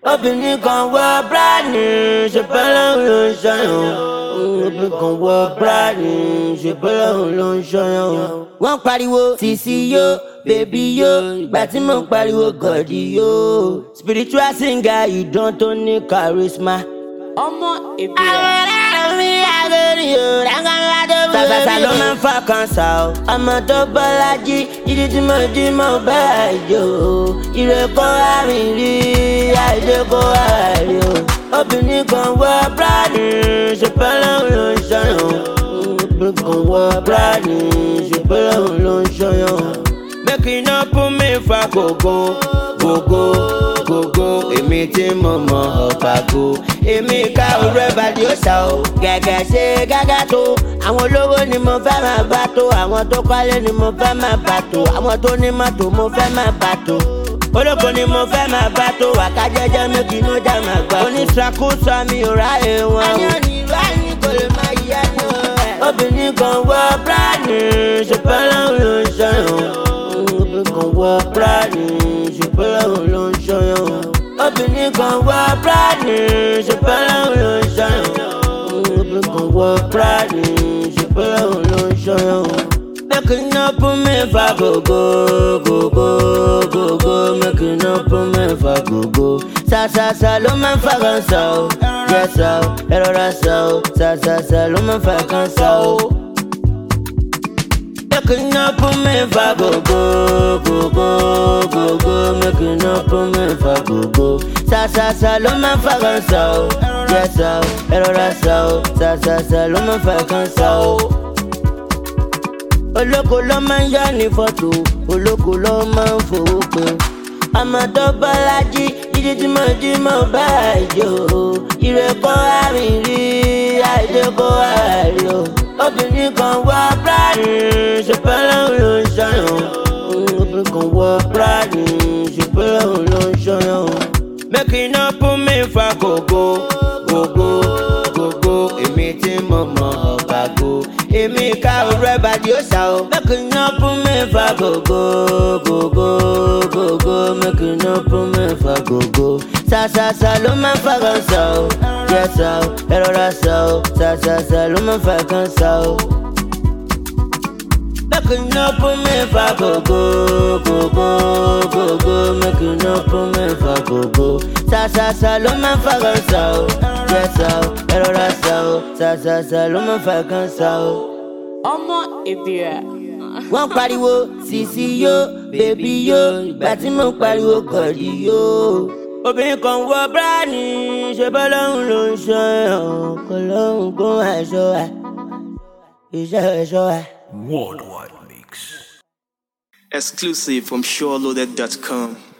Obìnrin kan wọ bíráàdì ṣùgbọ́n lòun ló ń ṣọyàn. Obìnrin kan wọ bíráàdì ṣùgbọ́n lòun ló ń ṣọyàn. Wọ́n pariwo Sisi yo, baby yo, ìgbà tí mo pariwo gọ̀dì yo. Spiritual singer ìdán tó ní charisma. Ọmọ èbí àwọn ọ̀rẹ́ mi àgẹ̀rì o rákàlá tó bú mi. Sàṣàṣà ló máa ń fa kanṣà o. ọmọ tó Bọ́lájí ìdí tí mo jí mo bá àjò o. ìrẹ́kọ̀ àrìn rí àìdẹ́kọ̀ àrí o. obìnrin kan wọ bíráàdì ṣùgbọ́n lòun ló ń ṣọyàn. obìnrin kan wọ bíráàdì ṣùgbọ́n lòun ló ń ṣọyàn. Making up on me for gogo, gogo, gogo. Èmi tí mo mọ ọ̀pàgò. Èmi ká ọ̀rẹ́ bàdí ó sá o. Gẹ́gẹ́ ṣe gágá tó. Àwọn olówó ni mo fẹ́ máa bá tó. Àwọn tó kọ́lé ni mo fẹ́ máa bá tó. Àwọn tó ní mọ́tò mo fẹ́ máa bá tó. Olóko ni mo fẹ́ máa bá tó. Wàká jẹ́jẹ́ mi kì í ló já máa gbà. Oníṣàkóso mi ò ráyè wọn. Àyàn ni ìlú àyìn kò lè máa yá ni o. Obìnrin kan wọ bíráàdì ṣùgbọ́n lòun ló ń ṣọyàn. Obìnrin kan wọ bíráàdì ṣùgbọ́n lòun ló ń ṣọyàn. Obìnrin kan wọ bíráàdì ṣùgbọ́n lòun ló ń ṣọyàn. Obìnrin kan wọ bíráàdì ṣùgbọ́n lòun ló ń ṣọyàn. Making up on me for gogo, gogo, gogo. Making up on me for gogo. Sa ló máa ń fa kanṣà o. Jẹ́sà o, ẹ̀rọra sà o. Sa ló máa ń fa kanṣà o. Making up on me for gogo, gogo, gogo. Making up on me for gogo. Sa ló máa ń fa kanṣà o. Jẹ́sà o, ẹ̀rọra sà o. Sa ló máa ń fa kanṣà o. Olóko ló máa ń yá ní fọ́tò, olóko ló máa ń fowó pé. ọmọ tó Bọ́lájí ìdí tí mo jí mo bá àjò. ìrẹ́kọ̀ àrìn rí àìdẹ́kọ̀ àrí o. obìnrin kan wọ bíráàdì ṣùgbọ́n lòun ló ń ṣọyàn. obìnrin kan wọ bíráàdì ṣùgbọ́n lòun ló ń ṣọyàn. Making up on me for gogo, gogo, gogo. Èmi tí mo mọ ọ̀pàgò. Èmi ká ọ̀rẹ́ bàdí ó sá o. Making up on me for gogo, gogo, gogo. Making up on me for gogo. Sa ló máa ń fa kanṣà o. Jẹ́sà o, ẹ̀rọra sà o. Sa ló máa ń fa kanṣà o. Making up on me for gogo, gogo, gogo. Making up on me for gogo. Sa ló máa ń fa kanṣà o. Jẹ́sà o, ẹ̀rọra sà o. Sa ló máa ń fa kanṣà o. ọmọ èbí Wọ́n pariwo Sisi yo, baby yo, ìgbà tí mo pariwo gọ̀dì yo. Obìnrin kan wọ bíráàdì ṣe bọ́ lòun ló ń ṣọyàn. Kò lóhùn kún àìṣọ́ wa, iṣẹ́ ẹ̀ṣọ́ wa. Worldwide Mix. Exclusive from SureLoaded.com.